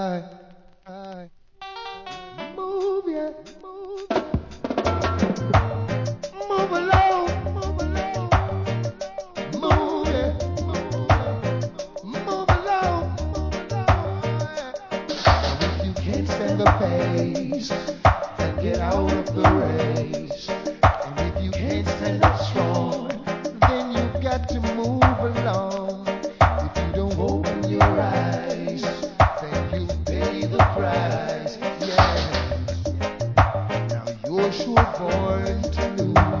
Move, yeah, move, move along, move along, move, yeah, move along, move along. If you can't stand the pace, then get out of the race. And if you can't stand up strong, then you've got to move along. If you don't open your eyes, then you pay the price. Yeah, now you're sure born to lose.